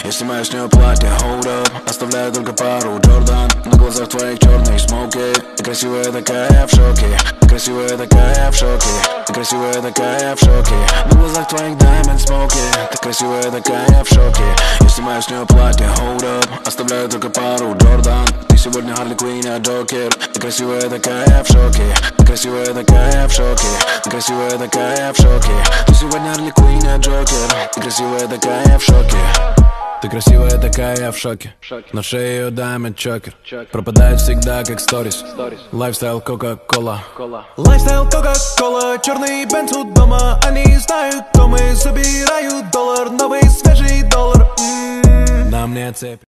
Я снимаю с нее платье, hold up. Оставляю только пару Джордан. На глазах твоих черные смоки. Ты красивая такая, я в шоке. Ты красивая такая, я в шоке. Ты красивая такая, я в шоке. На глазах твоих diamond смоки. Ты красивая такая, я в шоке. Я снимаю с нее платье, hold up. Оставляю только пару Джордан. Ты сегодня Харли Квинн, я Джокер. Ты красивая такая, я в шоке. Ты красивая такая, я в шоке. Ты красивая такая, я в шоке. Ты сегодня Харли Квинн, я Джокер. Ты красивая такая, я в шоке. Ты красивая такая, я в шоке. На шее ее diamond чокер. Пропадает всегда как сторис. Лайфстайл Кока-Кола. Лайфстайл Кока-Кола. Черный бенц у дома. Они знают, кто мы. Забирают доллар. Новый свежий доллар. На мне цепь.